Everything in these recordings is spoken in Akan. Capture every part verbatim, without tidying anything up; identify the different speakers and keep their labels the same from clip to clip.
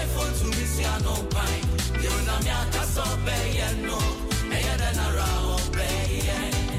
Speaker 1: phone to me see no pine. You na me akaso be ye no. Eya da na ra be ye.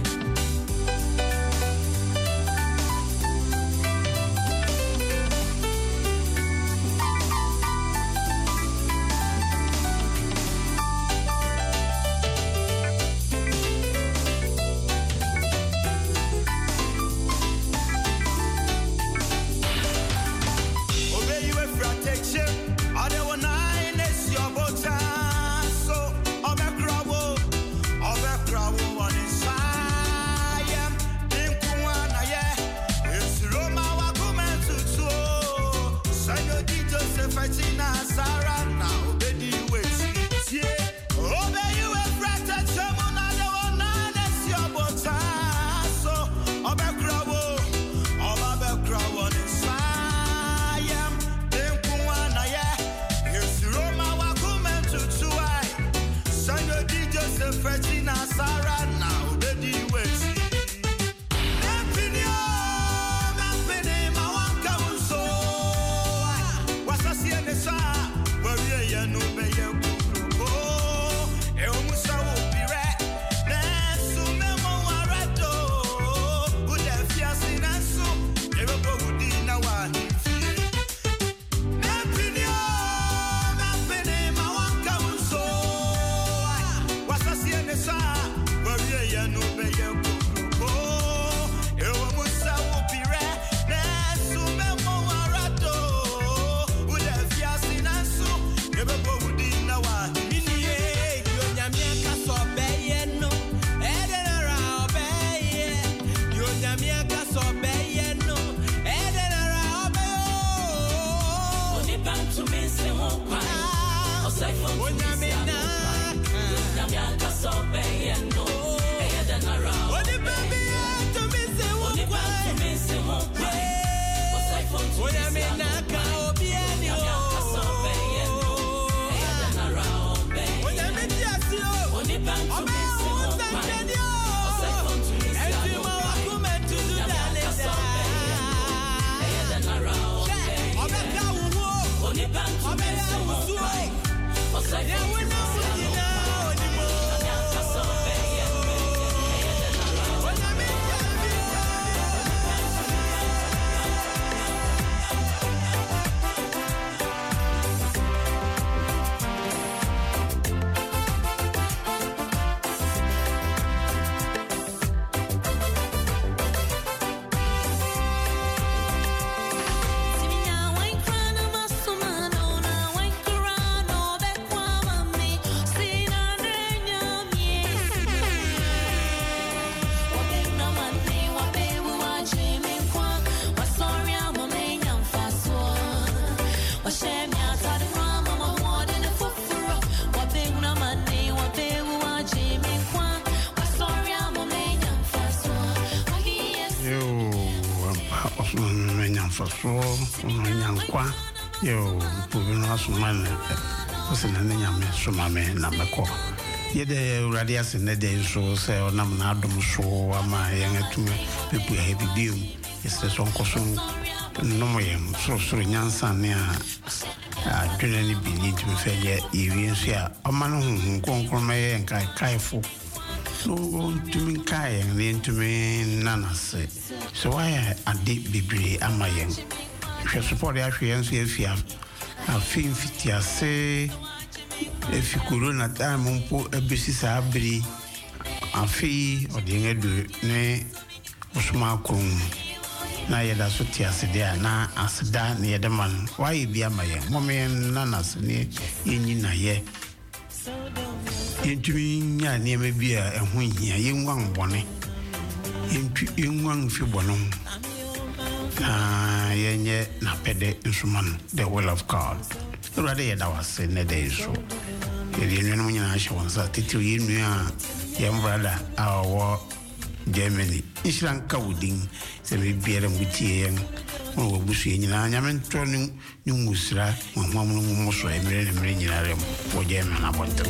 Speaker 2: Yo, Pubino Suman, was in a name, Sumame, Namako. Yet the radius in the day so say, or Namanadum, so am I young to me, people heavy deal. It's the song cosum, no more, so so Yansan near. I didn't believe to be fair, even here. A man who come from me and Kai Kaifu. No, to me, Kai and then to me, Nana say. So I did be am I young? Je support the Africans if you have a film fit ya say if you could run at time on po a basis abri a fee or the edu ne Osma Kum na yada sutia sedia na asda near the man why be a my mommy and nanas near in na ye into me near me be a wing here in one bonnet in one few bonum. Ah, yenye na pede instrument the will of God. Already that was in the day so. You know when I show us that you young brother our Germany. Islanka wooding, say we bear them with young. Oh, Bushi, and I am turning new Musra, one woman most I made a million for German about them.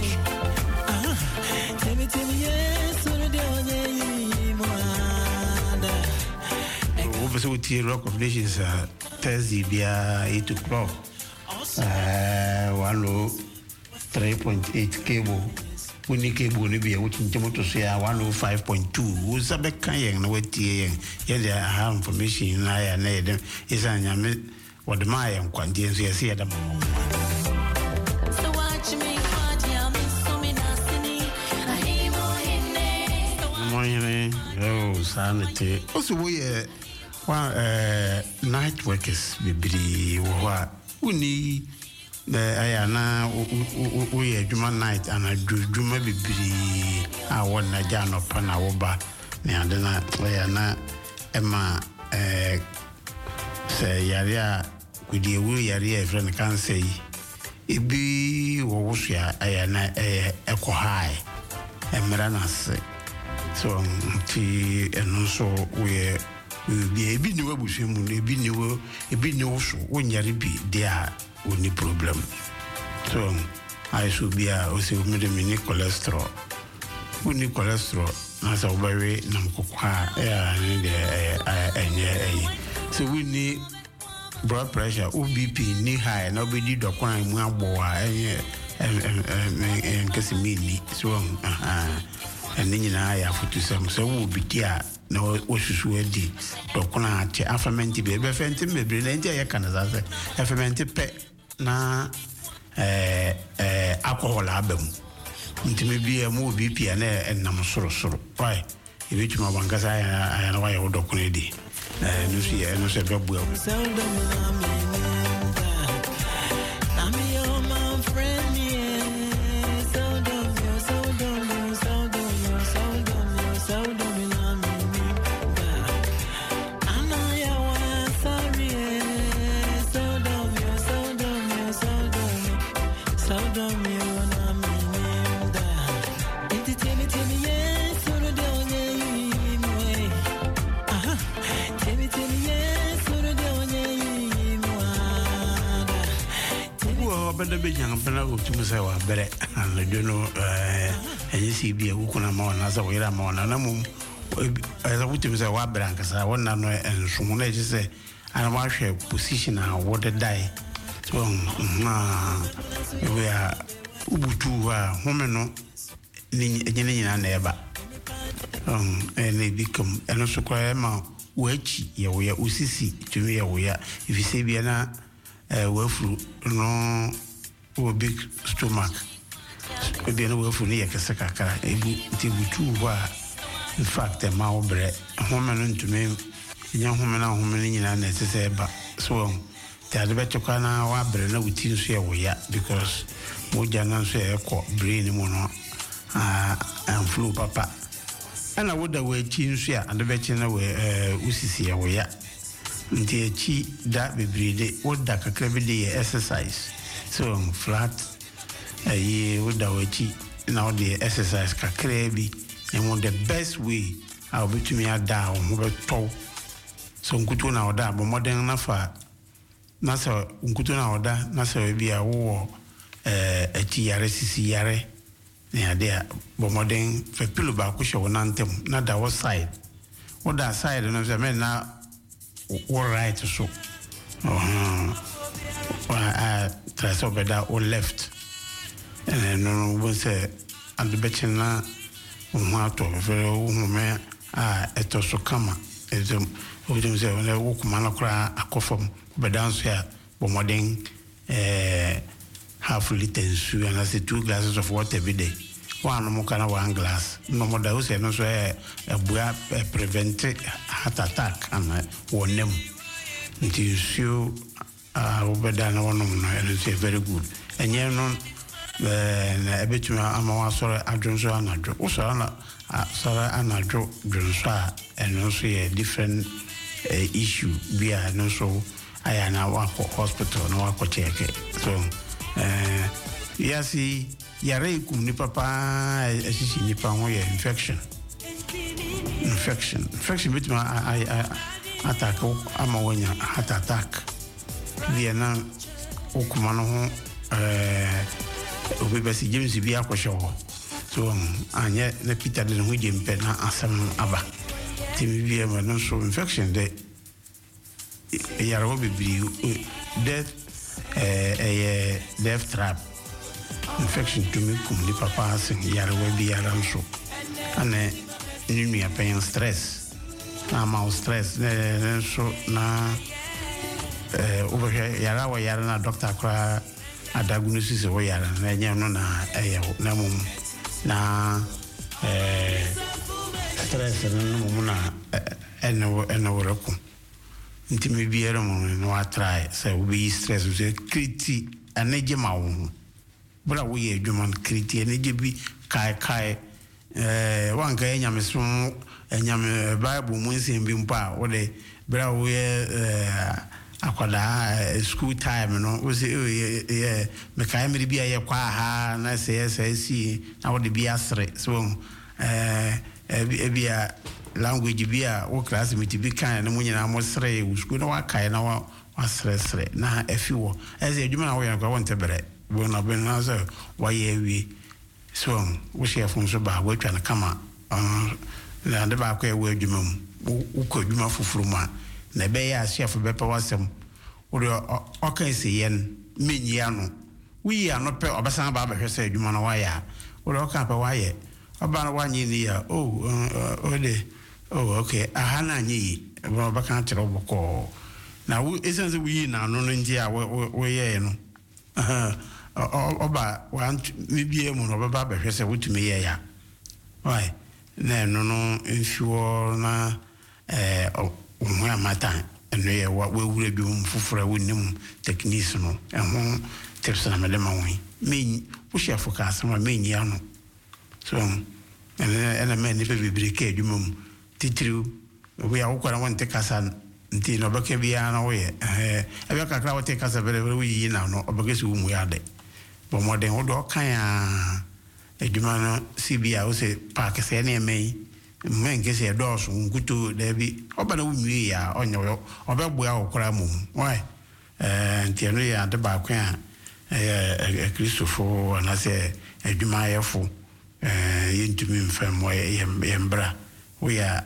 Speaker 2: So with your rock of nations, Thursday, be eight o'clock. uh, one oh three point eight cable. We need cable to be able to say one oh five point two. Who's a big kind of way? Yeah, I have information in I and Adam is an yamet what the Maya and Quantians see at the moment.
Speaker 3: So watch me, watch me, so me nasty. I am
Speaker 2: morning. Oh, sanity. Also, we are night workers, baby. We need. I na we a juma night and a juma bibiri a one na jano pana woba ne adena we na ema eh say yarea kudi we yarea friend can say ibi wo wusua aya na eh eko high emra na se so ti eno so we we ebi ni we busu mu ebi ni we ebi ni wo so wo nyare bi dia any problem. So I should be a also mini cholesterol. We need cholesterol as a very namcoca and so we need blood pressure, O B P, knee high, nobody do crime more and Casimini. So and then I have to some so will be dear. No, what should we do? Docona, affirmative, baby, fancy, maybe, I can as affirmative pet. Na eh eh alcohol abem ntime bi e mo B P na enam soro soro why e bi tuma bankasa ya na why odo kun edi eh no si e no se be bu the big young fellow to Musawa Bere and the Juno and you see be a Wukunamon as a Wiramon and a moon as a Wutim Wabrancas. I want to know and someone just say, I watch a position and what a die. So we are Ubutu, woman, Nina neighbor. Um, and they become and also cry ma which ya we are Usisi to me. We are if you say Biana. Uh, well, no, or big stomach. Then we'll for near Casacaka, a bit too. In fact, a mouth bread, a woman to me, a young woman, a woman in an necessary but so the better can our bread with you say we are because Mojana say a court brain mono and flew papa. And I would away change here and the better away, uh, Usisi away. Nti chi da bebrede woda kakra bi de exercise so flat eh woda wachi na wo de exercise kakra bi and the best way I'll be to me a da o mo beto so nkutu na oda bo modern na fa na so nkutu na oda na so bi a wo eh achi yare sisi yare na ade bo modern fe pilo ba ko hwe wona ntem na da wo side woda side no se me na all right so uh uh try so better or left and then no one say and the betchina um to very um ah eto so kama ezo we dem say when we come na kra akofom be dance here but modern eh half liter nsu and I say two glasses of water every day one mo kana one glass no more da say no so e bua prevent heart attack and one them until you ah obeda na one no and say very good and you know na ebetuma amawa sore adwonso anadwo wo sore na sore anadwo dwonso a eno so ye different issue bia no so aya na wa hospital na wa ko check so eh yasi yare kum ni papa asisi ni pa ho ye infection infection infection bituma I attack ama wonya heart attack bia na okuma no ho eh obi basi James bi akosho so anya na Peter de ho jempe na asam aba timi bi e no so infection de yare wo bibiri death eh left trap infection to me kum ni papa asen yare we bi yare nso ane ni nua pen stress na ma stress ne so na eh over yare wa yare na doctor kra adagunosis wo yare na nya no na eh na mum na eh stress no mum na eno eno woroku ntimi biere mo no atrai say we stress we kriti aneje ma wo bra wo ye dwuma kriti aneje bi kai kai eh wanka enya meso enya me bible mo nsem bi mpa wo de bra wo ye akwada school time no wo se ye me kai me bi aye kwa ha na se se si na wo de bi asre so eh e bia language bia wo classmate bi kan na munyina mo sre wo school na wa kai na wa sre sre na afiwo eze adwuma na wo yan kwa wonte bere wo na ben na so wa ye wi so wo chef nso ba wo twa na kama na de ba kwa wo adwuma mu wo ko adwuma fufuru ma na be ya chef be pa wasem wo de o kan se yen menyi ano wi ya no pe obasan ba ba hwese adwuma na wa ya wo de o kan pa wa ye oba na wa nyi ni ya oh o de oh okay ahana nyi bo ba kan tro boko na wo esense wi na no no nji a wo ye no oba wan mi bie mu no ba ba hwese wutumi ye ya why na no no nfuo na eh o mu amata eno ye wa we wure bi mu fufura wonim techniques no ehun tips na mele ma wi me wo chef ka asema me nyi ano so ena ena me ni be bibrike adwuma mu titiriu we ya ukora wonte kasa nti no beke bia na wo ye eh ebe kakra wote kasa bere bere wi yi na no obege su mu ya de bo moden wo do kan ya adwuma no sibia wo se park se na emei men ke se do so ngutu de bi obana wo nwi ya onyo obegbo ya ukora mu why eh nti no ya de ba kwa eh Christopher na se adwuma yefo eh yintumi mfam wo yembra we are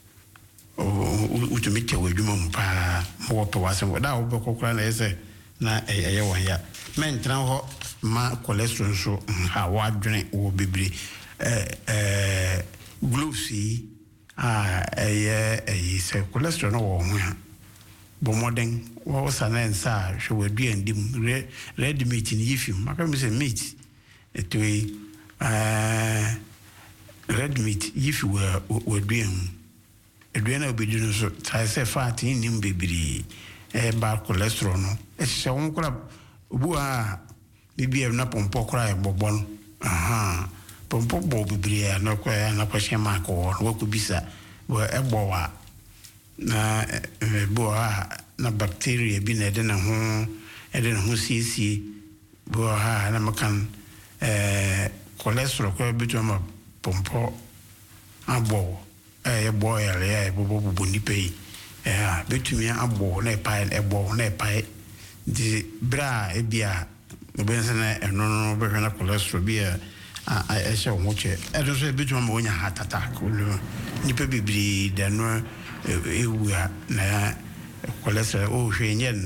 Speaker 2: utumite wedwuma mpa mo pe wase da wo bekokora na ese na eye won ya men tran ho ma cholesterol so ha wa dwene wo bibiri eh eh glucose ah eye eye se cholesterol no wo ho ha bo modern wo sana nsa hwe waduan dim red meat ni yifim maka mi se meat etoi eh red meat yifi wa waduan eduana obedinu so sai se fat ni mbibiri e ba cholesterol no e se won kura obu a bibi na pompo kura e bobon aha pompo bo bibiri na kwa na kwa shema ko wo ku bisa wo e bowa na bo a na bacteria bi na de na ho e de na ho sisi bo ha na makan eh cholesterol ko bitu ma pompo abo eh boy ya e bobo bobo ni pay eh betumi abo na pai ebo na pai di bra e bia no bense na eno no be na cholesterol bia a e se o che e do so betumi ma onya heart attack ni pe bibiri da no e wua na cholesterol o hwenyen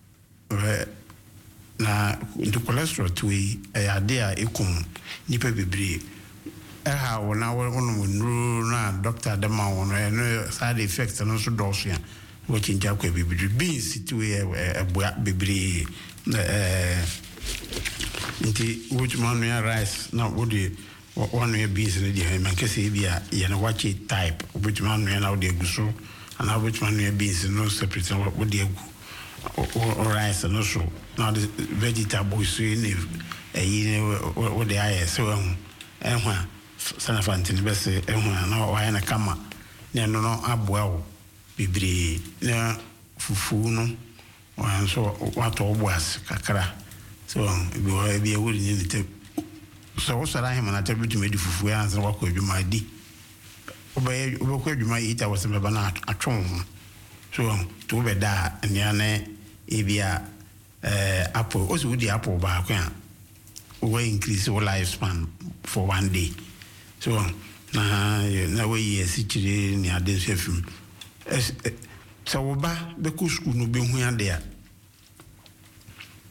Speaker 2: na into cholesterol to e ade a ekum ni pe bibiri ha wona wono nuru na doctor de ma wono no side effects no so do so ya wo chinja kwa bibiri beans to e eboa bibiri eh nti wo chuma no ya rice na wo de one no beans no de man kese bia ye na wachi type wo chuma no ya na wo de guso ana wo chuma no beans no separate wo de egu o rice no so na the vegetable so ni eyi wo de aye so ehwa sana fantini bese ehuna na wa na kama ne no no aboa wo bibiri na fufu no wa so wato obuas kakra so bi wa bi ewuri ni te so so ra hima na te bitu medi fufu ya anza wakọ adwuma di obaye obekọ adwuma ita wose me bana atwon so to be da ne ane ebia eh apple o so di apple ba kwa we increase your lifespan for one day so na na we yes chire ni ade sefim so wo ba be ku school no be hu ade a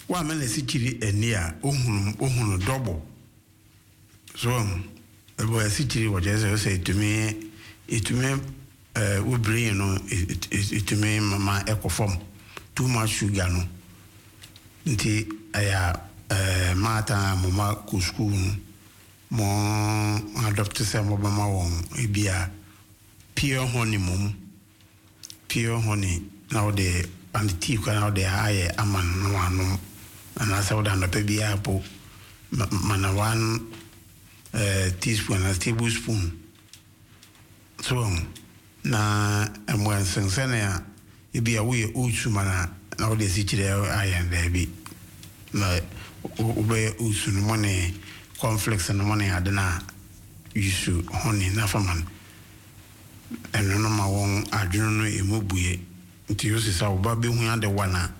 Speaker 2: wa me na sikiri eni a ohunu ohunu double so e bo sikiri wo je say itumi itumi eh we brain no itumi mama ekofom too much sugar no nti aya eh mata mama ku school mo adopt say mo mama won ebia pure honey mum pure honey now the and the tea now the high aman no anu and I saw that the baby apple mana one uh, teaspoon a tablespoon so na amwan sensene ya ebi a we otu mana na o de sichire ayan da bi na ube usu no money conflicts no money adena yusu honey na faman eno no ma won adwunu no emobuye nti yosi sa oba be hu ade wana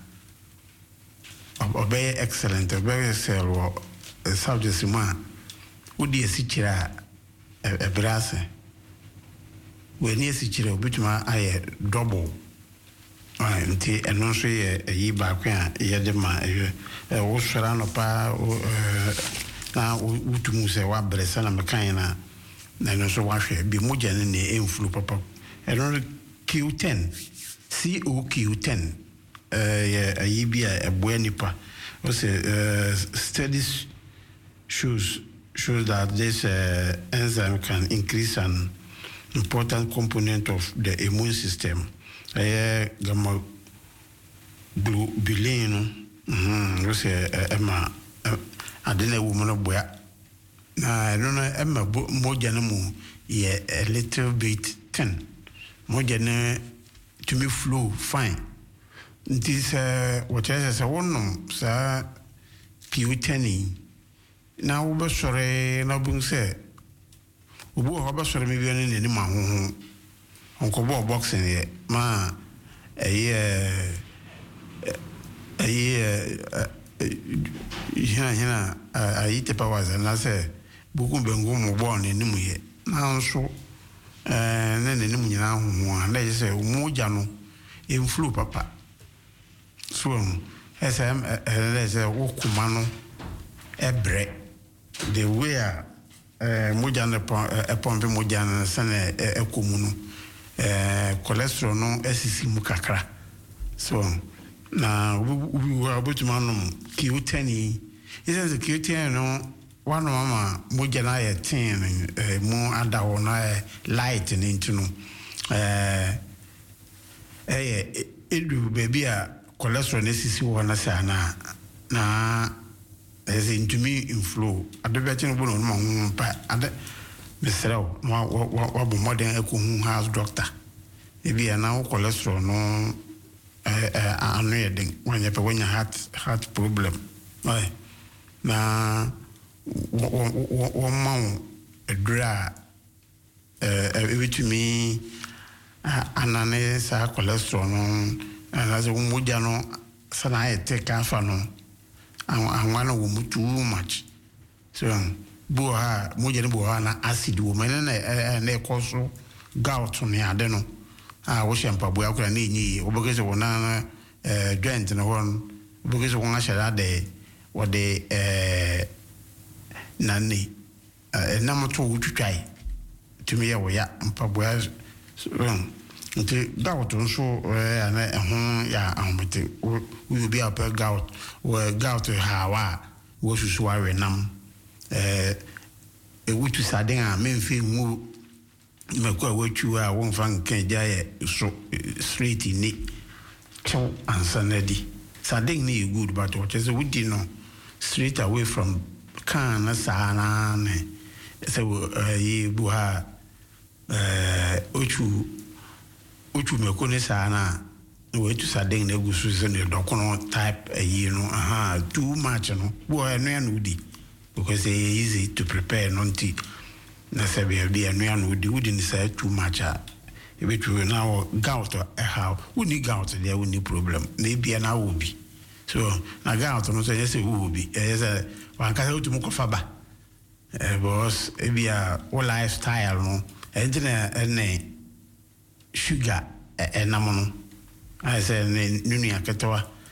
Speaker 2: obey excellent obey sel subject ma odi esichira e brase we ni esichira obituma aye double ah nti eno so ye yi ba kwa ye de ma e wo swara no pa na utumu se wa brese na mekan na na no so wa hwe bi moja ne ne enflu papa eno Q ten C O Q ten uh ayi bi a boa nipa o say uh, studies shows shows that this uh, enzyme can increase an important component of the immune system uh, gamma globulin mhm o say ema adena woman boya na no no ema moja na mu ye a little bit thin moja na to me flow fine this uh what I say one sa piuteni na wo be sore na bu se obu ho be sore me bi ne ni ma ho onko bo boxing ye ma eh eh eh hina ayi te pa waza na se buku bengu mo bo ne ni mu ye na nso eh ne ne ni mu nyina ho na ye se mu ja no influ papa so esem eh se wo kuma no ebre the way eh moja na pompe moja na sane ekomu no eh cholesterol no esisi mu kakra so na we were about to manum Q ten is the Q ten no one mama moja na ye ten mu ada wo na light ni ntino eh eh edu baby a cholesterol esisi wo na sa na na as into me in flow. I don't bet you no man pa ade besrew wa wa bo modern eco house doctor. Maybe now cholesterol no eh eh anu yedin when you when you heart heart problem. Right. Na one man a dra eh betumi anane sa cholesterol no and as a moja no sana e take afa no and one will too much. So, Boha, Mojan Bohana, acid woman, and they also gout on the adeno. I wish I'm probably I could need because of one joint and one because of one I shall day what they nanny number two to try to me away and probably wrong. Until gout so and home, yeah, we will be up a gout or gout to Hawa, was to swear nam. Eh, a witch to Sadina, men feel move. Make what you are one fan can die so straight in it. Chow and Sandy. Sarding me good, but what is a witty no straight away from Kana Sana. So, ye buha, eh, Uchu. Uchu me kone sana we to sadeng ne gusu se ne dokono type a you know aha too much no boy no ya no di because it's easy to prepare non ti na se be be no ya no di wudi ni say too much a e be tru now gout e how we need gout there we need problem na bia na wo bi so na gout no say say wo bi e say wan ka utu mo ko fa ba e boss e bia o lifestyle no e dina ene sugar enamono I say nunu aketwa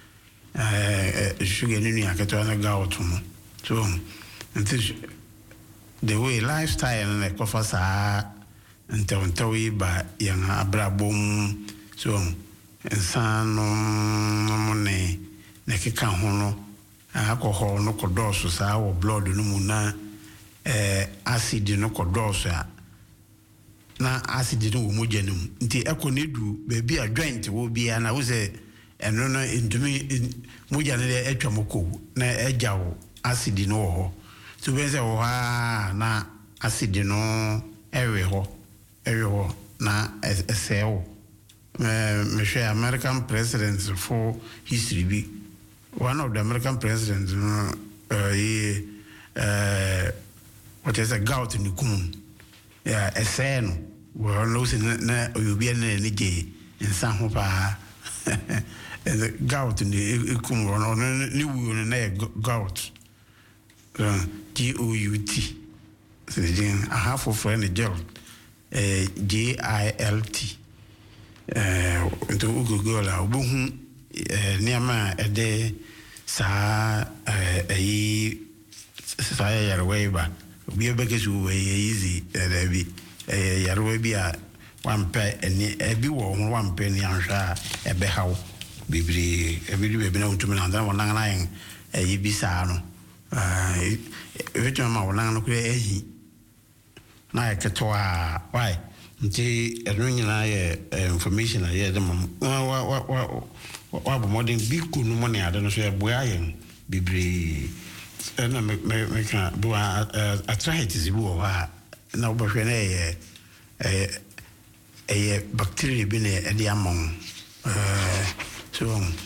Speaker 2: eh sugar ni ya keto na gout no so nti the way lifestyle na kofa sa ntaw ntaw yi ba yang abrabom so ensano mo ne ne keka ho no alcohol no kodoso sa wo blood no mu na eh acid no kodoso a na acid no wo mogya no nti ekonedu be bi a joint wo bia na wo se eno no intumi mogya no de atwamoko na egyawo acid no ho so be se wo ha na acid no ewe ho ewe ho na eseo me me share American presidents for history bi one of the American presidents uh he uh what is a gout in the common yeah eseno well no se na obi na ni je nsa ho pa the gout in the common ni wu na gout uh G O U T so again a half of friend gel uh G I L T eh into Google la obuhu eh niama ede sa eh ayi sa yarwe ba obi ebeke su we easy eh bi eh yarwe bi a wampe eni ebi wo ho wampe ni anhwa ebe hawo bibiri ebi bi be na ntumi na ndan wona na yen ayi bi sa no eh ebi ma wona no kure ehi na eketo a why nti eno nyina ye information a ye de mam wa wa wa wa bo modern bi ku no mo ne ade no so ye boa yen bibiri na me me ka do arthritis bi wo ha na obahwe na ye eh eh bacteria bi ne e de amon eh so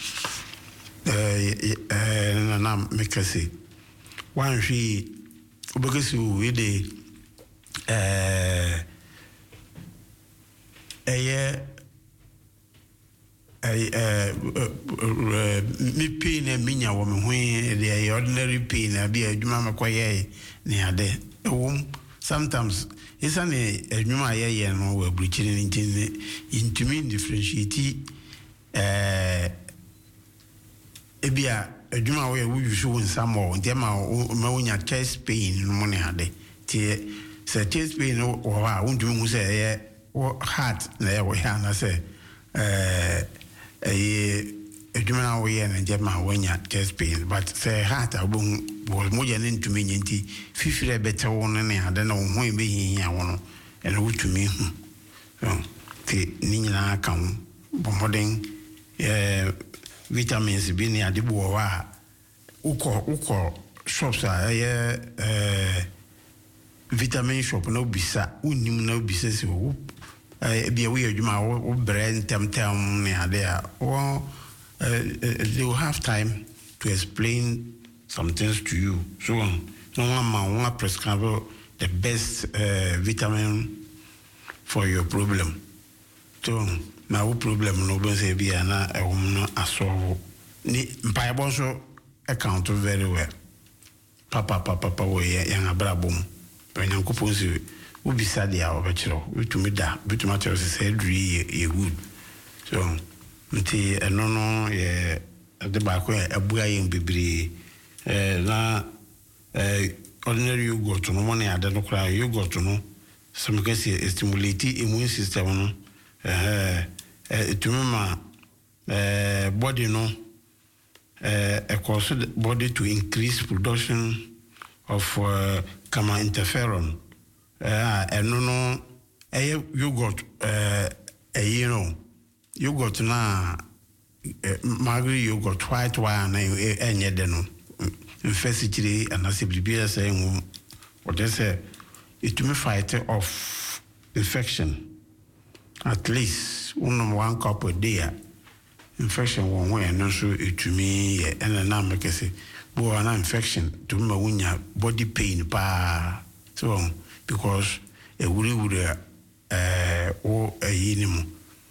Speaker 2: eh eh na na me ka se wan hwi obagasi we de eh eh eh mi pain e minya wo me ho e ordinary pain abi adwuma makoye ne ade ewom sometimes isa ne adwuma ye ye no wa bruchiri ni ntine intumi differentiate eh ebia adwuma wo ye wo yusu nsamo ndema ma wonya chest pain no mo ne ade tie se chest pain wo wa undumi hu se ye heart na ye wo ya na se eh eh edwuma na wo ye na je ma wonya chest pain but say heart abon wo mo ye ntumi nyenti fifire bete wo no ne ade na wo ho e be hiya wo no e no wutumi hu so ti ni nyina ka ho bomoden eh vitamins bi ni ade bo wa uko uko shops a ye eh vitamin shop no bisa unim na bisa se wo eh bia we adwuma wo brand tem tem ne ade a wo they will have time to explain some things to you so no one one prescribe the best uh, vitamin for your problem so na wo problem no be say bia na e wo no aso ni mpa so account very well papa papa papa wo ye yan abrabom Nyankopon se ubisa dia obechiro bitumi da bituma tell say dri ye good so nti eno no ye de ba ko abua ye bibiri eh na eh ordinary yogurt no mo ne ade no kra yogurt no some can say stimulate immune system no eh eh itumi ma eh body no eh cause the body to increase production of uh, kama interferon eh eno no eh yogurt eh eh you know yogurt na magri yogurt white wine na enye de no infesitiri anasibilibia say nwu what they say it to me fight off infection at least one one cup a day infection one way no so it to me and na make say bo an infection to me wunya body pain pa so because e wuri wuri eh o ayinimu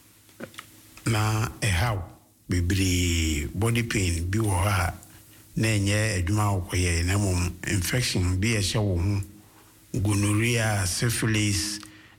Speaker 2: na e how bibiri body pain bi wo ha na enye adwuma okoye na mum infection bi e hye wo hu gonorrhea syphilis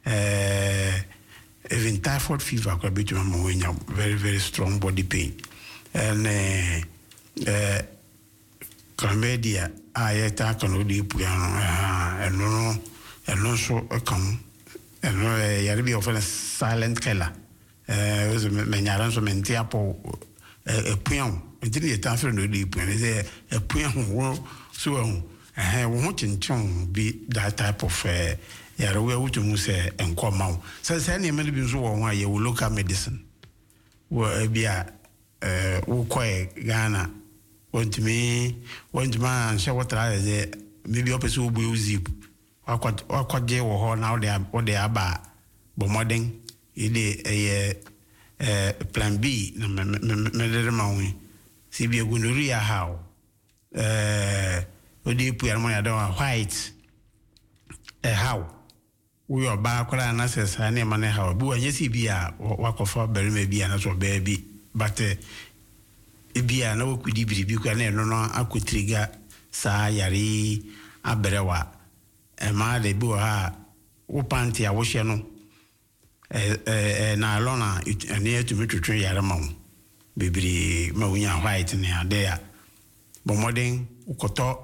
Speaker 2: eh even typhoid fever could be to wunya very very strong body pain and uh, eh Comedia I attack on the piano and no and no so a come and no yarbi of a silent killer. Uh was a menyaran so mentiapo a pion. It didn't transfer no deep when is a pion so I want to be that type of uh yarwe which you say and come out. So any many been why you will look at medicine. Well be a uh Ghana. Want me, want man, shall what I say, maybe up a soup will zip. Or quite or quite jail or now they are what they are bad. But modern, it a plan B, Medemawi. See, be a gonorrhea how. Uh, what do you put money? I don't white. A how. We are back and I says, I name money how. Boo, and yes, he be a walk of our berry maybe and that's what baby. But ebia na wokudi biribi kwa na eno no akotriga saa yare aberewa e ma de bi ha wo panty a wo hye no eh eh na alona ene atumi twetwe yare ma wo bibiri ma wonya white ne ade a bo modern ukoto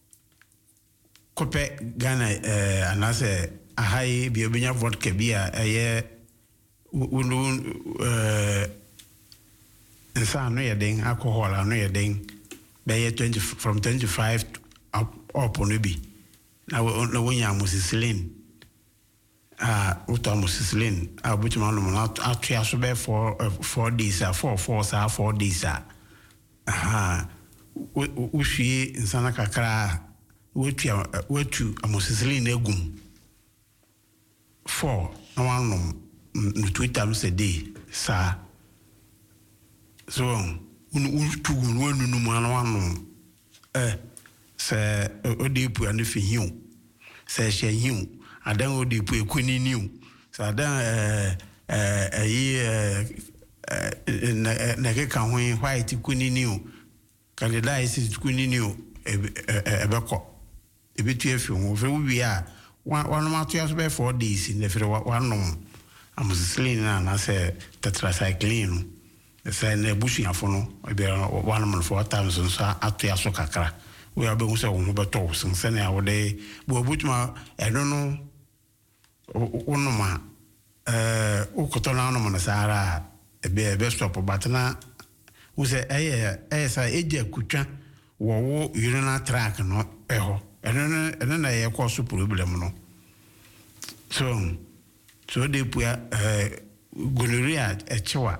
Speaker 2: kope Ghana eh anase ahai bi obenya vodka bia eye unu eh Nsa no yeding alcohol no yeding be twenty from twenty-five up up on be na na wonya amoxicillin ah uto amoxicillin ah butuma no na atwa so be for four days ah four four sa four days ah aha wo hwie nsa na kakra wo tua wo tu amoxicillin egum four na one no two times a day sa so unu tu unu unu mwana wanu eh se odipu ande fi hiu se hye hiu adan odipu ekuni niu so adan eh eh ayi eh na ke kan ho white kuni niu kanida isi kuni niu ebeko ebetu efi ho fe wi a one ma to yaso be four days in the fe one amoxicillin na se tetracycline say na busu afo no e be one man four times so ato yaso kakra we abe hu se wo beto so se na wo de bo butuma e no no onoma eh ukoto na no na sara e be e be stop but na wo se eh eh sa eje kutwa wo wo urinary tract no e ho e no e na ye cause problem no so so de pu eh gonorrhea e chewa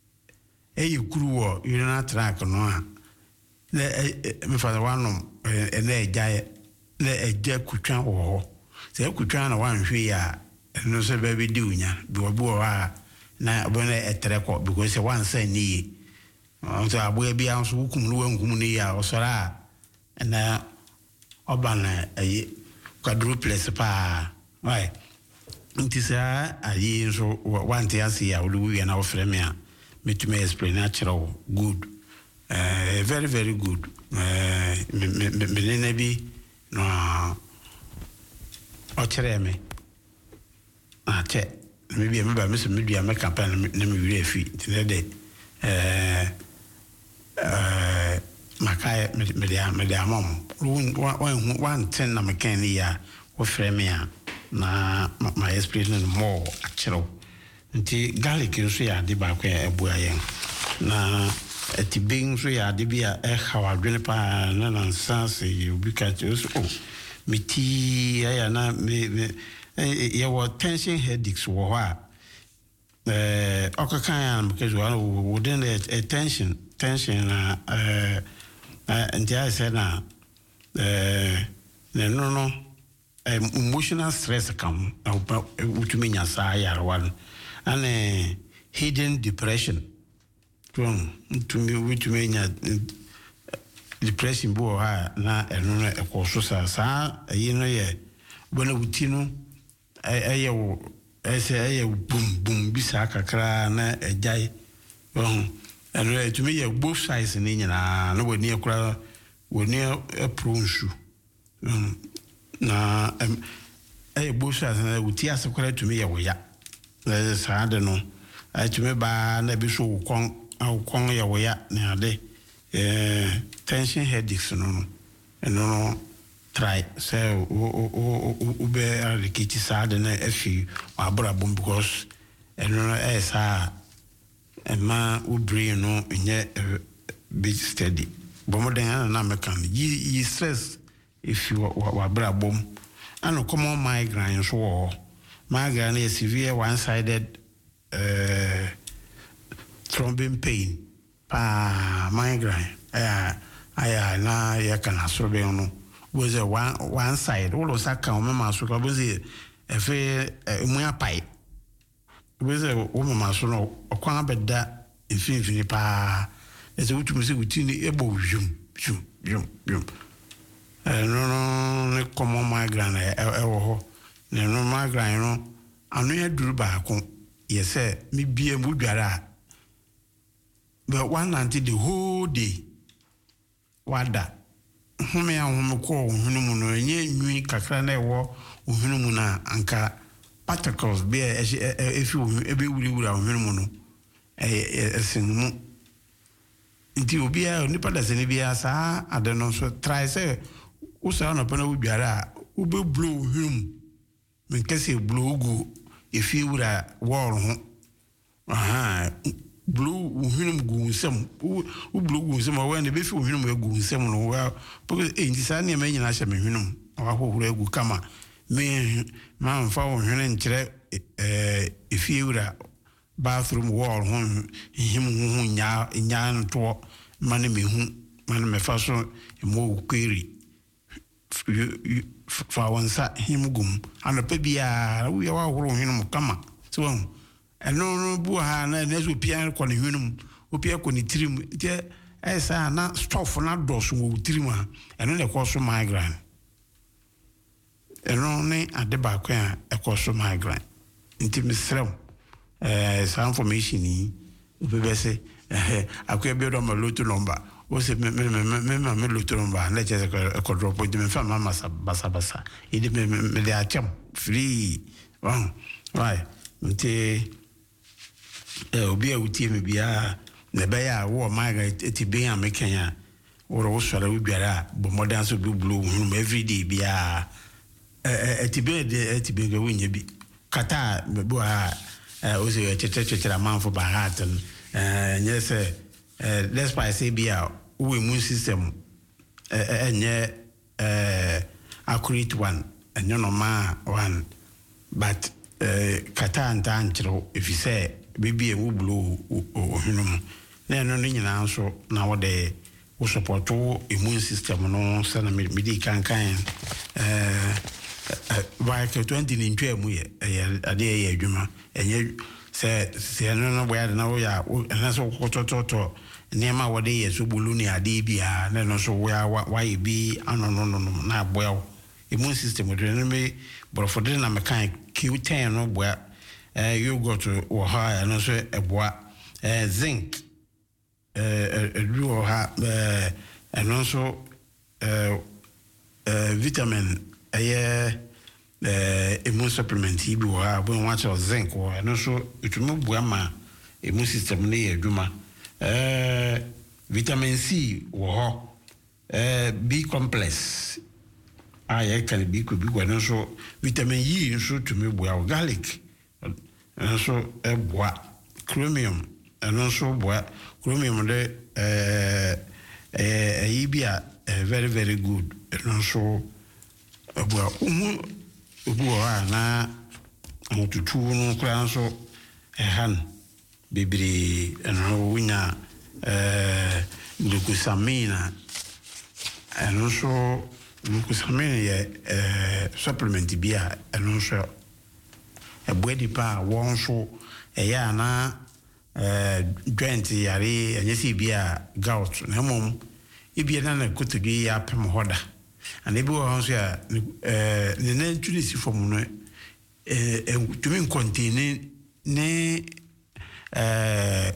Speaker 2: e yukuru urinary tract no a na me fa one e na eja na eja kutwa wo se kutwa na wan hwe ya no se be di unya bi obi wo ha na obona etreko because one say ni so abo bia nso hukum no wankum ni ya osora na obana ayi quadruplex pa why ntisa ayi nso wanti asi ya olu ya na ofre me a metumi explain natural good uh, very very good uh, me me bi no ochere me ah che me bi me ba me so me dua me campaign na me wi afi tinde eh eh makai me dia me dia mom one one ten na me kan ya wo frɛ me a na my explain more actually nti garlic nso ya de ba kwa ebu ayen na eti bing nso ya de bia e hawadwene pa na na nsanse obi ka so oh miti ya na me ya wo tension headaches wo ha eh okakan ya because we within the tension tension na eh nti I said na eh no no emotional stress come utumi nya sa yarwan and uh, hidden depression from to me which mean depression bo ha na eno e ko so sa sa yi no ye bona utino aye wo ese aye bum bum bisa kakra na ejai oh eno e to me ye both sides ni nyina na woni akura woni e pronsu na aye both sides na uti asakura to me ye wo ya na sa de no a to me ba na bi so kon kon ye wo ya na de eh tension headaches no no no try say o o o o be alikiti sad na efi abra bom because eno esa ema o brain no nye big steady bomoden na mekan yi stress if you wa abra bom and common migraine so migraine is severe one sided uh throbbing pain pa migraine eh aya na ya kana sobe no was a one one side all of that can mama so was it if e mu apai was a woman so no okwan beda infinity pa ese wutu se wuti ni ebo yum yum yum yum eh no no ne common migraine e wo ho ne no migraine no anu ya duru ba ko yese me bia mu dwara but one until the whole day wada home ya home ko ohunu mu no enye nwi kakra na ewo ohunu mu na anka particles be efi ebe wuri wuri ohunu mu no eh esinu nti obi a nipa da se ne bia sa ade no so try say wo sa na pana wudwara wo be blow ohunu men kase blow go efi wura wall ho aha blue uhunum gunsem u blue gunsem wa na be fi uhunum gunsem no wa because e nti sa na me nyina hye me hunum wa hohoro agu kama me ma mfa uhunum nkire eh efiewura bathroom wall ho him hu nya nya nto mane me hu mane me fa so mo query fa wansa him gum ana pe bia wo ya wa hohoro uhunum kama so eno no bu ha na nezo pia ko ne hwenum opia ko ne tirim je esa na stuff na dos wo tirim ha eno ne ko so migraine eno ne ade ba ko ya e ko so migraine nti misrem eh some information ni obebese eh akwa bi do ma lotu number o se me me me me me lotu number na je ko drop de me fa mama basa basa ide me me de acham free wow right nti eh obi a wutie me bia na be ya wo maga etiben a mekanya wo ro so ra wudwara bo modern so bi blue hum every day bia eh etiben de etiben ga wonya bi kata bo a o se tete tete manfo ba haten eh nyese eh let's by say bia wo immune system eh enye eh accurate one enye normal one but eh kata anta antro if you say bibi e wo blue ohunum na no nyina so na wo de wo support immune system no sana medi kan kan eh ba ke twenty ni ntwa mu ye ade ye adwuma enye se se no no boya na wo ya na so kotototo nema wo de ye so bulu ni ade bia na no so wo ya wa ye bi ano no no na boya immune system do no me borofode na me kan Q ten no boya eh you go to or high and also a bois eh zinc eh you ha eh and also eh vitamin eh eh immune supplement you ha when watch of zinc or and also it will boa ma immune system ne adwuma eh vitamin C wo ho eh B complex ah can be could be and also vitamin E so to me boa garlic and so a bois chromium and also bois chromium de eh eh ibia very very good and also a bois umu bois na mututu no kra so e han bibiri and winya eh glucosamine and also glucosamine eh supplement bia and also a body pa won so e ya na eh joint yare enye si bia gout na mom e bia na na kotodwe ya pem hoda and e bi wo so ya eh ne na tuli si form no eh to me contain ne eh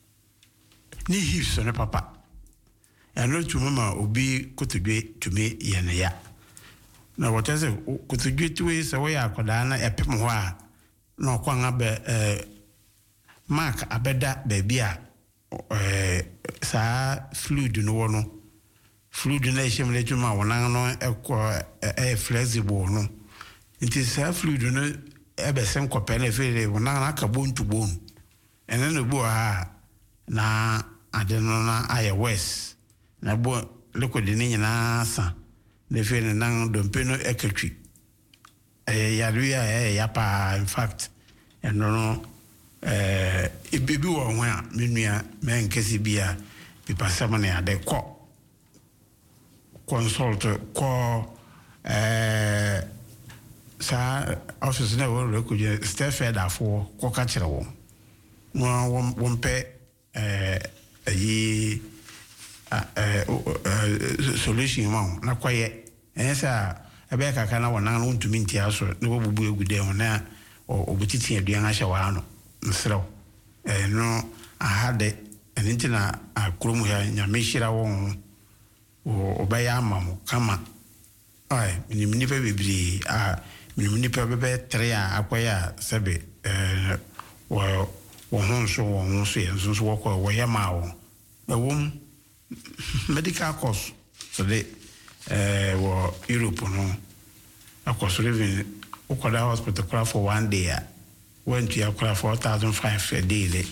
Speaker 2: ni hips ne papa and no to mama obi kotodwe to me ye na ya na what say kotodwe to we so we akoda na e pem ho a no kwanga be eh mark abeda baby a eh sa fluid no wo no fluid na ehye mle tuma wonan no ekọ eh flexible no nti sa fluid no ebe sen kope na fere wonan aka bone to bone ene no bo ha na ade no na aye west na bo liquid ni nyina sa na fere nan dompe no ekatwi eh ya ria eh ya pa in fact eno no eh ibibi wo ho a menua men kesi bia bi pasama na ade ko consult ko eh sa office na wo rekuje Stefed afo ko ka kire wo wo wo mpe eh yi eh solution ma na kwaye ensa ebe ka kana wona no ntumi ntia so na wo bubu egude ho na obutiti aduan ahya wa no nsrew eh no ahade enti na akromu ya nyame hira wo obaya amamu kama ai minimni pe bibiri a minimni pe bebe trea akwaya sebe eh wo wo honso wo honso yenso so wo wo yama wo ewom medical course so de eh wo Europe no akọsọ living ukoda hospital cry for one day went to cry four thousand five a day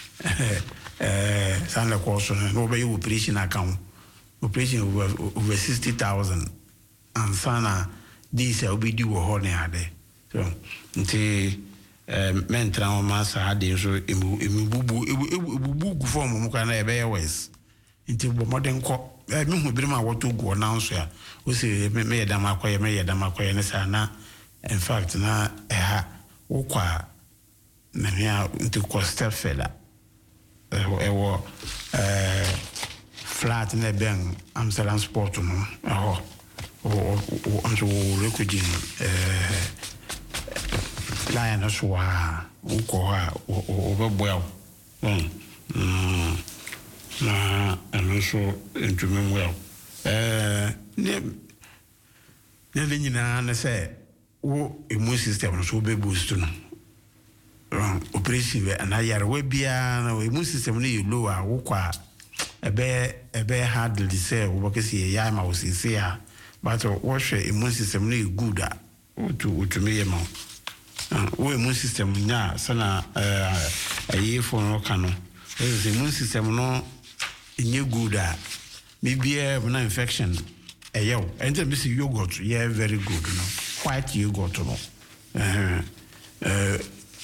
Speaker 2: eh sana course no be you operation account operation over, over sixty thousand and sana this will be do ho na ade so nti eh men tra ma sa ade so emu bubu ebubu gu form mu kana e be west nti bo modern ko eh me hu bi ma woto gu na nso ya o se me ye dama kwaye me ye dama kwaye ne sana in fact na eh ha wo kwa na ya nti ko Stefed eh wo eh flat na ben Amsterdam Sport no aho o o so rekodi eh la na so ha wo ko ha o be boa mm na eno so ntumi well eh ne ne lenyina na se wo immune system so be boost no operation we na yare we bia na immune system no low a wo kwa ebe ebe hard to say wo kesi ya ma wo sisi ya but wo hwe immune system no good a wo to to me ma wo immune system nya sana eh ayi fo no kanu the immune system no inye good a maybe na infection eyo enter be yogurt yeah very good no white yogurt no eh eh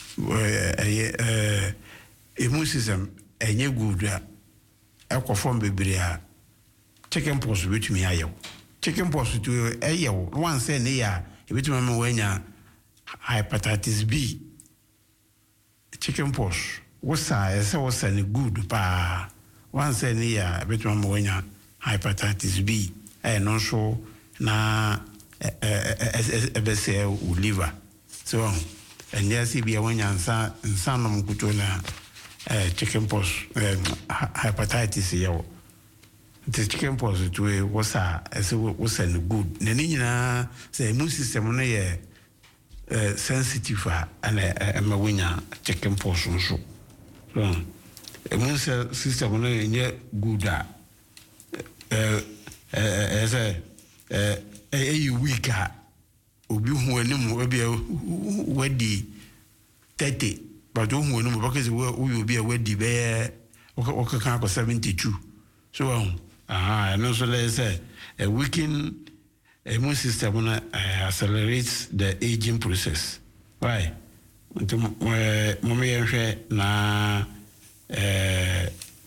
Speaker 2: eh immune system enye good a ekofom bebre a chicken pox betumi ayo chicken pox to eyo one say ne ya ebetumi ma wanya hepatitis B chicken pox wosa ese wosa ne good pa one say ne ya ebetumi ma wanya hepatitis B eh no so na eh ebese u liver so and yes be wanya nsa nsa no mkuto na eh chicken pox hepatitis yo the chicken pox to was a as was a good na nyina say immune system no ye sensitive and a mawanya chicken pox so so immune system no ye good a eh as a eh eh weak a obi hu anim obi wedi thirty but who know because we will be a wedi be okay can seventy-two so um ah no so let's say a weaken immune system uh, accelerates the aging process right nti mo me yenhwe na eh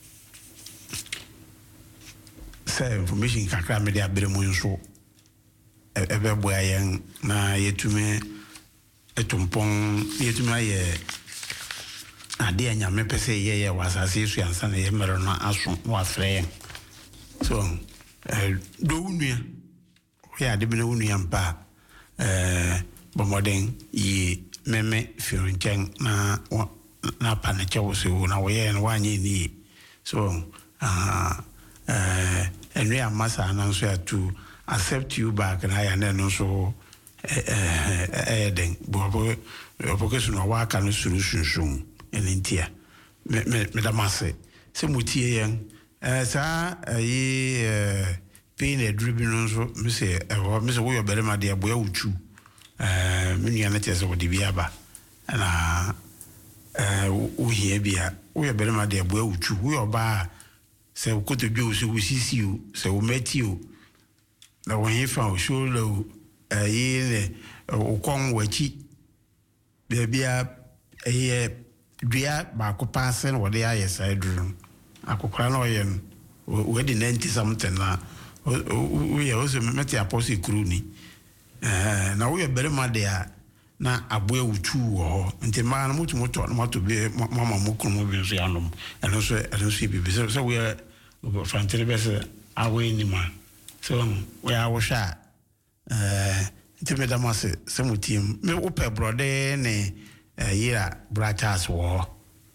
Speaker 2: say information kakra me dia bere mu nso ebe boa yen na yetume etumpon yetume aye ade anya me pese ye ye wasase su ansa na ye mero no aso wa frɛ so eh do unua we ade bi na unua mpa eh bomoden yi meme firinchen na na pa na chewo so na wo ye na wanye ni so ah eh enwe amasa na so ya to accept you back na ya na no so eh eh den bo bo bo kesu no wa ka no solution so enintia me me me da mase se mutie yen eh sa ayi eh pain e dribi no so me se e ho me se wo yobere ma de boya uchu eh me nua na tese wo de bia ba na eh wo hie bia wo yobere ma de boya uchu wo yoba se wo koto dwo so wo sisi o se wo meti o na wo hifa o so lo ayi ne o kon wachi bia bia eh dua ba ko pass na wo de aye side room akokra na oyen we di ninety something na we ya ose meti aposi kruni eh na we bere ma de a na aboe wutu wo nti ma na mutu mutu na mutu be mama mukunu bi so yanom eno so eno so bi so so we fantere be se awe ni ma so we a wo sha eh nti me da ma se se mutim me wo pe brode ne yira bratas wo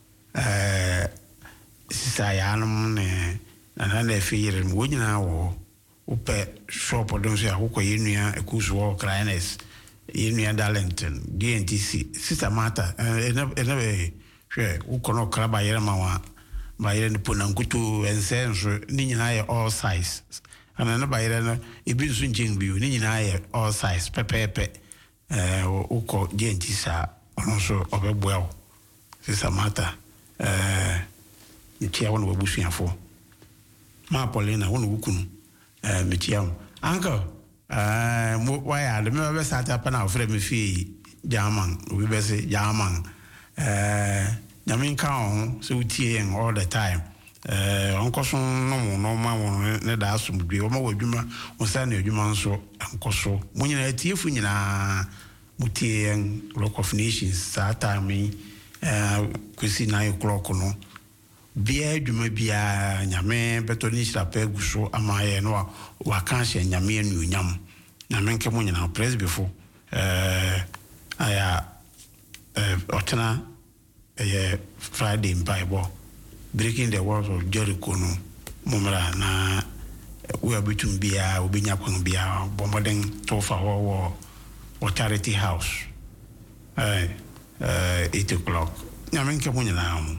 Speaker 2: eh sisa yanom ne na na fe yire mo nyina wo upe shop don so akoko yenua ekusu wo Kraines yenua Darlington D N T C sister mata ena ena be hwe ukono kraba yere ma wa ba yere ni ponankutu ensenso ni nyina ye all size ana na ba yere no ebi nso njeng bi ni nyina ye all size pepepe eh uko D N T sa ono so obeboa sister mata eh ntia wono wabusuafo ma Paulina wono wukunu eh metiam uncle eh why are the me be sat up na ofre me fi German we be say German eh nyamin kan so tie all the time eh onko so no mo no ma won ne da asomdwe o ma wadwuma o sa na adwuma nso anko so mo nyina tiefu nyina mutie Rock of Nations sa time eh kwesi nine o'clock no bia dwuma bia nyame beto ni hirape guso amaye no wa kan hye nyame anu nyam nyame nke mo nyina press before eh aya eh otena eh Friday Bible breaking the walls of Jericho no momra na we abitum bia obinya kwan bia bomoden tofa wo wo charity house eh eh eight o'clock nyame nke mo nyina amu.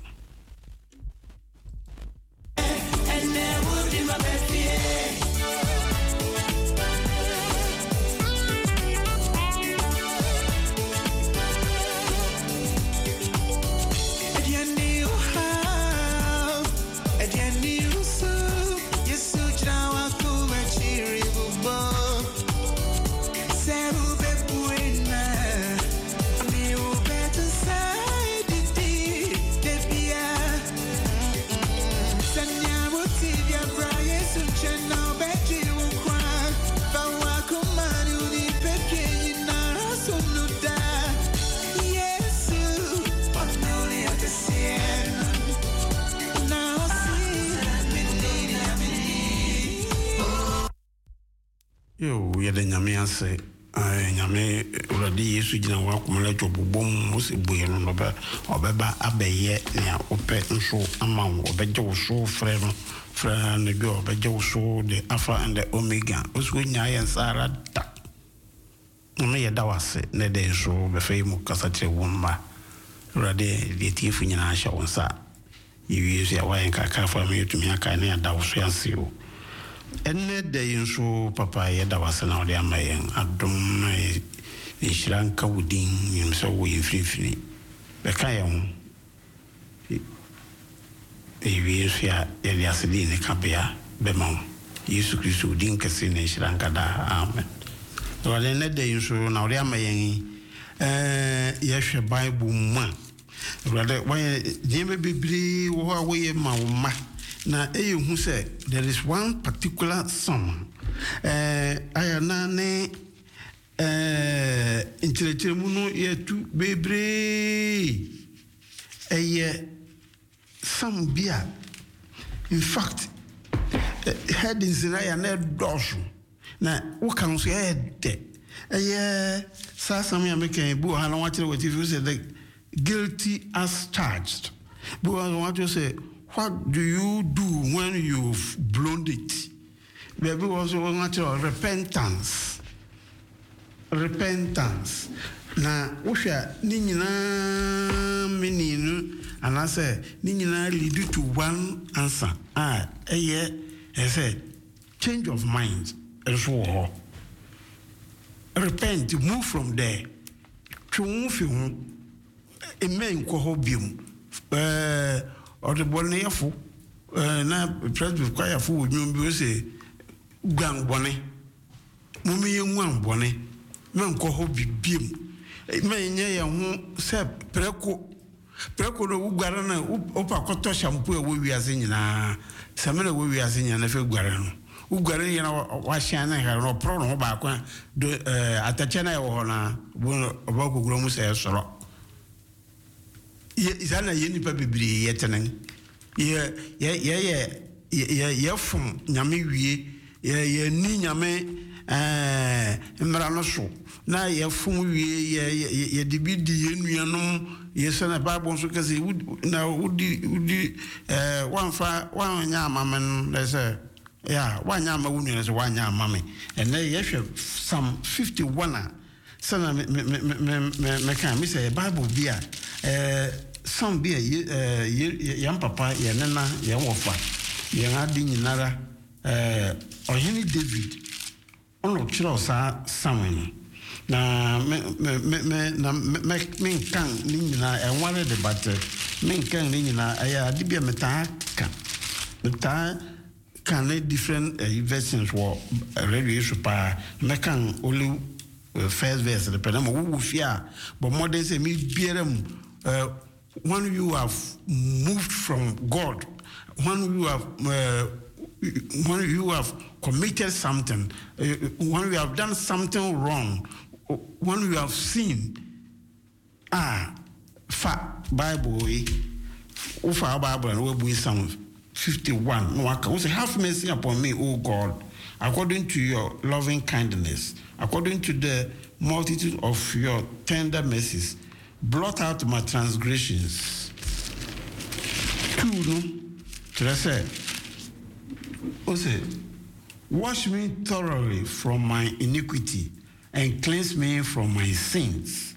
Speaker 2: Yo yede nyame ase eh nyame uradi Yesu gina wa kumala chobubom musi buye no ba obeba abeye ne ope nso ama obeje wo so frɛ no frɛ ne go obeje wo so the alpha and the omega osu nya yen sara da no ye da wase ne de so be fe mu kasatre wumba uradi de tifu nyina ahya wonsa Yesu ya wa yen kaka fa me yutumi aka ne da wo so yanse o enne de yinso papa ye da wasana ode amayen adom na inshranka wudin yimso wo yefrifini be kan ye ho e wi ya Elias di ne kabia be ma Yesu Kristo wudin kase ne inshranka da amen to ale ne de yinso na ode amayen eh ye hwe Bible ma rade wan jeme bibiri wo ha wo ye ma wo ma na eyi hu say there is one particular song eh ayana ne eh intellectual no yetu bebre eye some bia in fact headings na ya na dosho na wo kan so ye de eye sa some ya meken bu ha na wa kire what if you say the guilty as charged bu what you say what do you do when you've blown it? Baby was natural repentance. Repentance. Na usha ni nyina many and I say Nina lead to one answer. Ah, a year I say change of mind as well. Repent, move from there. Triumph a man cohobium. Uh or the bonnefu uh na presbyterian choir for you say gang bonnet. Mummy one bonnet. Man cohobium. Men ye hu se preko preko no uguara opa koto shampoo e wo wiase nyina samena wo wiase nyina na fe guara no uguara ye na wa hia na ha no pro no ba kwa do atache na ye wo na bo oba kokuro mu se soro ye isana ye nipa bibiri ye tenen ye ye ye ye ye fom nyame wie ye ye ni nyame eh mra no so na ye fun wie ye ye de bi di enuanom ye sana bible so kase na udi udi eh wanfa wanya amamen na say ya wanya ama wunu na say wanya amame and ye hwe Psalm fifty-one sana me me me me me kan me say bible bia eh some bia ye yam papa ye nana ye wofa ye adi nyinara eh ohini David ono kiro sa sawen na me me me na me me kan ni nyina e wanre de batte me kan ni nyina aya ade bia meta kan meta kan different uh, versions wo radio super me kan only uh, first verse the penam wo fia but more than say me bierem uh, when you have moved from God, when you have uh, when you have committed something, uh, when you have done something wrong, when you have sinned, ah, fa Bible, ufa Bible and we bring Psalm fifty-one. No, I say, have mercy upon me, O God, according to your loving kindness, according to the multitude of your tender mercies. Blot out my transgressions. Two, no? Say, oh, say, wash me thoroughly from my iniquity and cleanse me from my sins.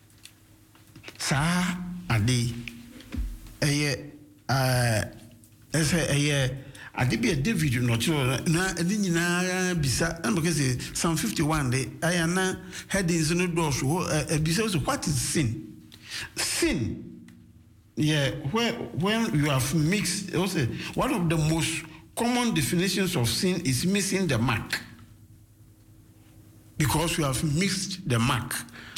Speaker 2: Sa adi, eye, uh, ese eye, adi be a David not sure. Na adi na bisa. I'm because Psalm fifty-one. They ayana headings no doors. Bisa what is sin? Sin, yeah, where when you have mixed, also one of the most common definitions of sin is missing the mark. Because you have missed the mark.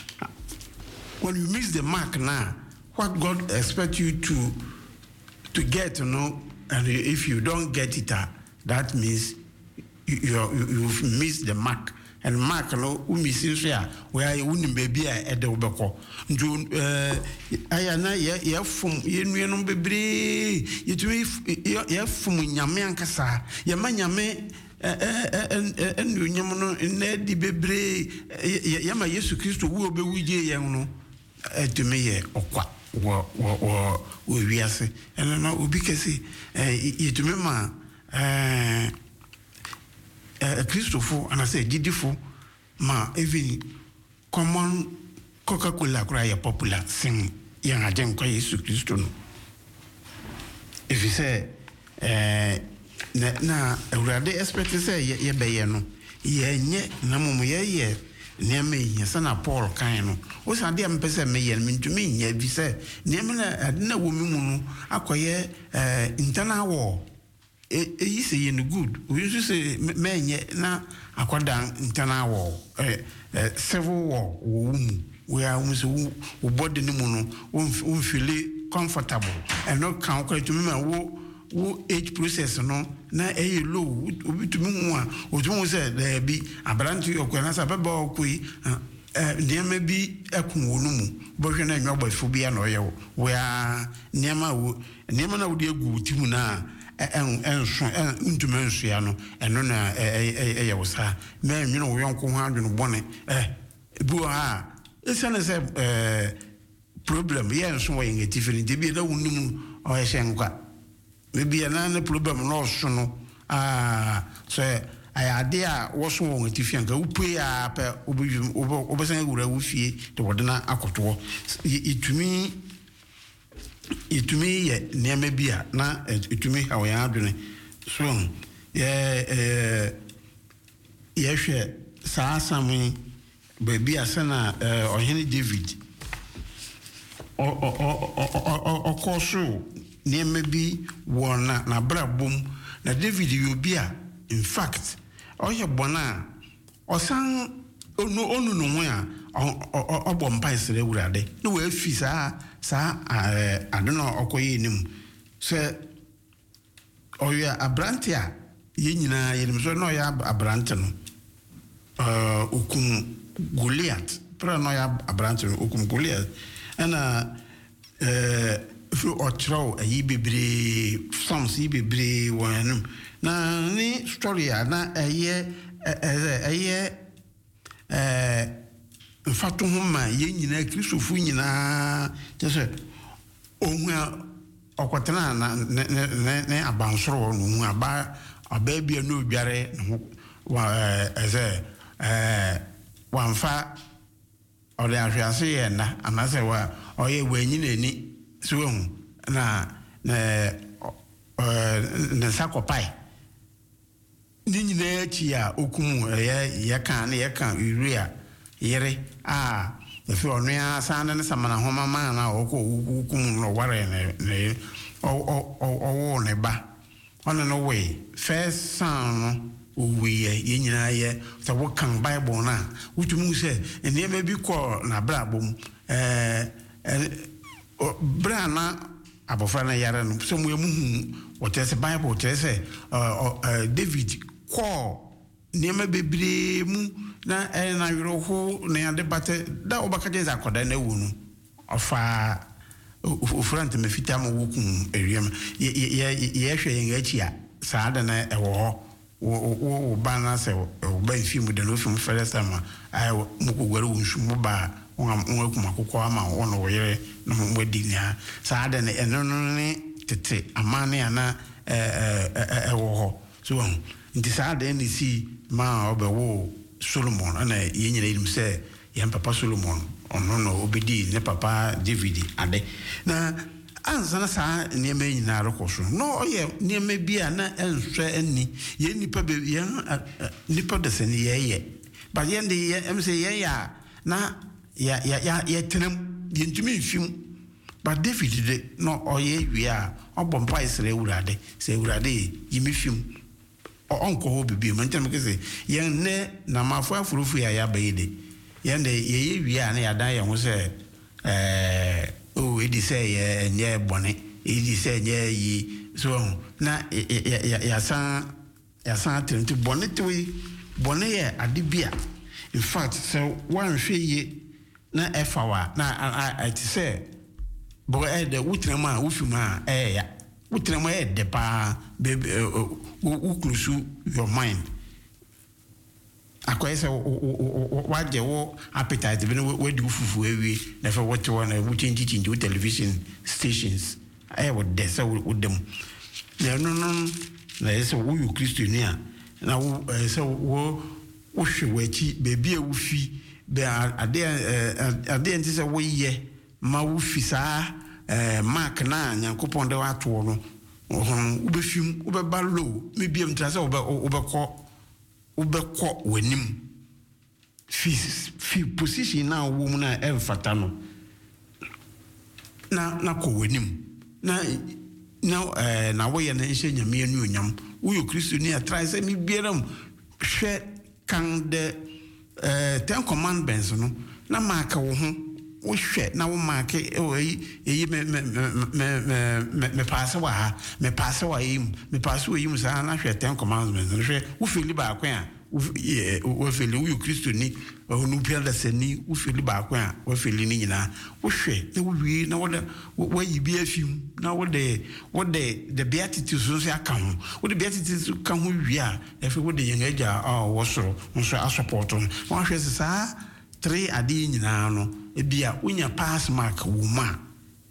Speaker 2: When you miss the mark now, what God expects you to to get, you know, and if you don't get it, uh, that means you, you you've missed the mark. And mark no umi sinsia where you wouldn't baby at the ubeko. June uh ayana ye ye fum ye nuenum bebre ye tumi ye fum nyame ankasa ye ma nyame en nyam no na di bebre ye ma Yesu Kristo wo obewuje ye no etumi ye okwa wo wo wo wiase en no obi kesi ye tumi ma eh Uh, Christopher and I say Gidifo ma even common Coca-Cola cry popular sing young agent kwa Yesu Kristo no. If you say uh na na urade expect say ye be no ye nye na mumu ye ye ne me ye sana Paul kan no o sa de am pese me ye ntumi nye bi say ne me na na wo mi mu no akoye uh internal war. E is a good. We used to say, men na aquadan internal war, eh, civil war, we are almost who body no mono, won't feel comfortable, and not count to me, who age process no, na a low, to me one, which one said there be a brand to your quenas, a babo qui, there may be a kunum, but you know, by phobia no yo, where Nema, Nema would be a good timuna. En en en untumensia no eno na eh eh was ha me nwene wo yonko ho adwene bone eh bu ha esane se eh problem ye nso wo yen tifini de bi na wonum o ye hyenkwa me bi na na problem no so no ah so ayade a wo so wo tifini ka upue a pe obi obi san wura wo fie de wodena akoto itumi itumi ye nneɛma bi a na itumi ha wɔn adwene so yɛ ɛɛ yɛhwɛ saa asam yi baabi a sɛ na ɔhene David ɔkɔ so nneɛma bi wɔ na n'abrabom na David yɛ obi a in fact ɔyɛ bɔn a ɔsan onu onu no ho a ɔbɔ mpa isere wurade na wɔafi saa saa ade no ɔkɔyɛ nim sɛ ɔyɛ abrante a yɛ nyinaa yɛnim so na ɔyɛ abrante no okum Goliath pra na ɔyɛ abrante no okum Goliath ɛna firi ɔkyerɛw ayi bebree songs yi bebree wɔ anim na ne story a na ɛyɛ ɛyɛ ɛɛ mfato ho ma yɛn nyinaa kristofo nyinaa kyɛ sɛ ohun a ɔkɔtena na ne ne ne abansoro no hu aba aba bia no odware ne ho wa ɛsɛ ɛɛ wamfa ɔde ahwɛase yɛ na anasɛ wa ɔyɛ wanyi n'ani so hu na na ɛɛ ne sakɔpai ne nyinaa akyi a okum ɛyɛ yɛka ne yɛka Uria yere a efi ono ya sana ne samana homa ma na oko hukum no ware ne ne o o o ne ba ono no way first son owi ye nyina ye so wo kan Bible na wutumu se ene ma bi ko na brabom eh bra na abofra na yare no so mu emu wo tese Bible tese David ko nema bebre mu na eh na yoro ho na ade bate da obaka je zakoda na wu no ofa ofrant me fita mo wukun ewiem ye ye ye hwe yen achi a saada na ewo ho wo ba na se wo ba fi mu de no fi mu fere sama ai mu ko gware wo nsu mu ba won akum akokọ ama won wo yere no mo di nya saada na eno no ne tete amane ana eh ewo ho so nti saada ni si ma obewo Solomon ana yenyina ilim se yan papa Solomon ono no obedi ne papa David ade na ansa na sa niema nyina rekoso no oye niema bia na enhwe ani ye nipa be ye nipa de se ne ye ba ye de ye em se ye ya na ya ya ya tenam ye ntumi mfim ba David de no oye wi a obom pa isere wurade se wurade yimi fim onko ho bibi man tem kese yen ne na mafo afurufu ya ya bayide yen de ye wi a na ya dan ye ho se eh o edi se ye nye bone edi se nye yi so na ya ya san ya san tenti bone twi bone ye adibia in fact so one hwe ye na efawa na I ti se bo e de wutrema wufuma eh ya wutrema e de pa baby who close your mind akwai se waje wo appetite bi no we do fufu ewi na fa what one we change change television stations I would there so with them no no no na ese wo you Christo ni a na wo se wo wo hwe wachi baby e wo fi be ade ade enti se wo ye ma wo fi saa eh mark na nyankopon de wato no ohun ubefim ubeba low maybe am trasa ube ubekọ ubekọ wanim fi fi position na wo mu na emfata no na na ko wanim na na eh na wo ye na nhye nyame anu onyam wo yo Kristo ni a try say mi bieram hwe kan de eh ten commandments no na maka wo ho wo hwe na wo make eyi me me me me pass wa me pass wa yim me pass wa yim sa na hwe ten commandments no hwe wo fili ba akwan a wo fili wo Kristo ni onu pia da sani wo fili ba akwan a wo fili ni nyina wo hwe na wo wi na wo da wo yi bi afim na wo de wo de the beatitudes so se aka ho wo de beatitudes ka ho wi a efe wo de yen agya a wo soro wo so support no wo hwe sa three adi nyina no ebia unya pass mark wuma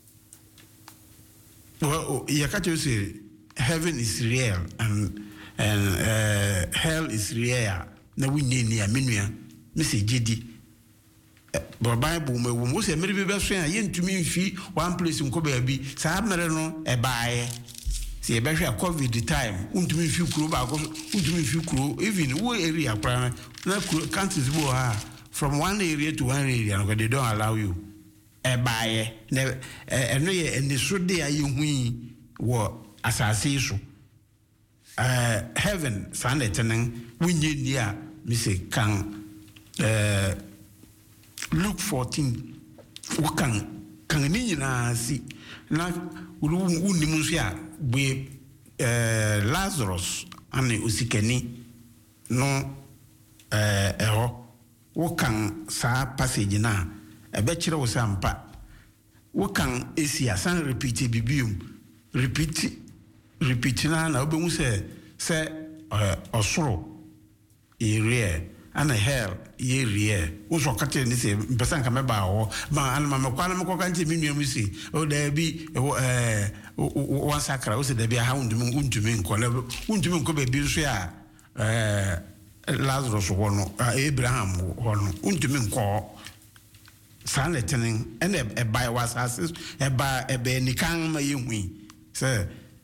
Speaker 2: well yakati say heaven is real and and uh, hell is real na winye ni amenua message di but Bible me wo se mere be be so a yentumi mfi one place nko ba bi saa mere no e baaye se e be hwe covid time untumi mfi kuro ba ko untumi mfi kuro even wo area pra na countries bo ha from one area to one area no they don't allow you e baaye na e no ye eni so de aye hui wo asase so eh heaven sanetenen wunye ni a me se kan eh Luke fourteen wakan kan ni na si na ulu uni musia be eh Lazarus ane usikeni no eh eho wakan sa passage na e be kire wo sampa wakan esi asan repeat bibium repeat repeat na na obehu se se osoro area ana hell ye rie wo so kate ni se mpesa nka meba ho ma ana ma kwa na me kwa nche minua mu si o da bi eh wo sakra wo se da bi ha undumi undumi nko na undumi nko be bi so ya eh Lazarus wo no Abraham wo no undumi nko sana tenen ene e bai was assist e ba e be ni kan ma ye hui se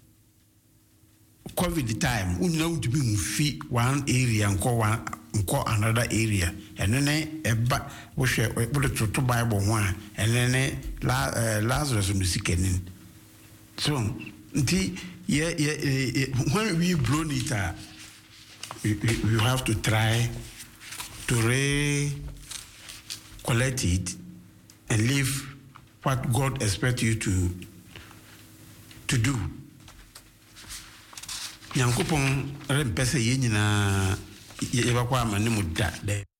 Speaker 2: covid time unna undumi mfi one area nko one nko another area enene eba wo hwe wo to to Bible ho a enene Lazarus musikenin so nti ye ye when we blow it uh, we, we have to try to re collect it and live what God expects you to to do. Nyankopon rempese ye nyina ye bakwa amane mu da